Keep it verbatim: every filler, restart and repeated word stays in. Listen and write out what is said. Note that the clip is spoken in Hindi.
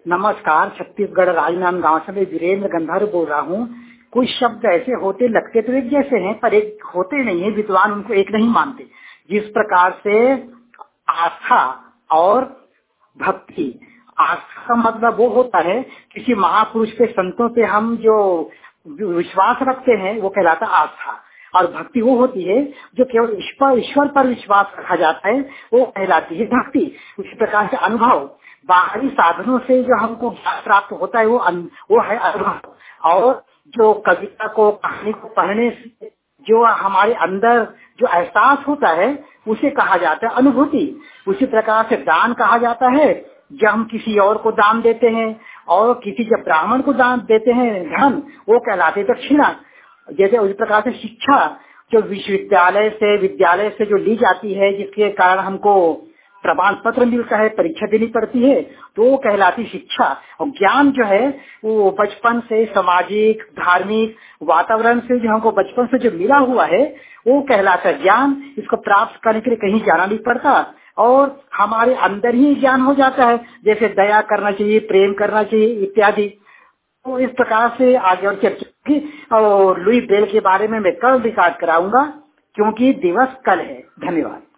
नमस्कार, छत्तीसगढ़ राजनांदगांव से मैं वीरेंद्र गंधर्व बोल रहा हूँ। कुछ शब्द ऐसे होते लगते तो एक जैसे हैं, पर एक होते नहीं है, विद्वान उनको एक नहीं मानते। जिस प्रकार से आस्था और भक्ति, आस्था का मतलब वो होता है किसी महापुरुष पे, संतों पे हम जो विश्वास रखते हैं वो कहलाता आस्था, और भक्ति वो होती है जो केवल ईश्वर ईश्वर पर विश्वास रखा जाता है, वो कहलाती है भक्ति। उसी प्रकार से अनुभव, बाहरी साधनों से जो हमको ज्ञान प्राप्त होता है वो वो है अनुभव, और जो कविता को, कहानी को पढ़ने से जो हमारे अंदर जो एहसास होता है उसे कहा जाता है अनुभूति। उसी प्रकार से दान कहा जाता है जब हम किसी और को दान देते हैं, और किसी जब ब्राह्मण को दान देते हैं धन, वो कहलाते दक्षिणा। जैसे उसी प्रकार से शिक्षा जो विश्वविद्यालय से विद्यालय से जो ली जाती है, जिसके कारण हमको प्रमाण पत्र मिलता है, परीक्षा देनी पड़ती है, तो वो कहलाती शिक्षा। और ज्ञान जो है वो बचपन से सामाजिक धार्मिक वातावरण से जो हमको बचपन से जो मिला हुआ है वो कहलाता है ज्ञान। इसको प्राप्त करने के लिए कहीं जाना नहीं पड़ता और हमारे अंदर ही ज्ञान हो जाता है, जैसे दया करना चाहिए, प्रेम करना चाहिए इत्यादि। तो इस प्रकार से आगे और चर्चा की। और लुई ब्रेल के बारे में मैं कल रिकॉर्ड कराऊंगा, क्योंकि दिवस कल है। धन्यवाद।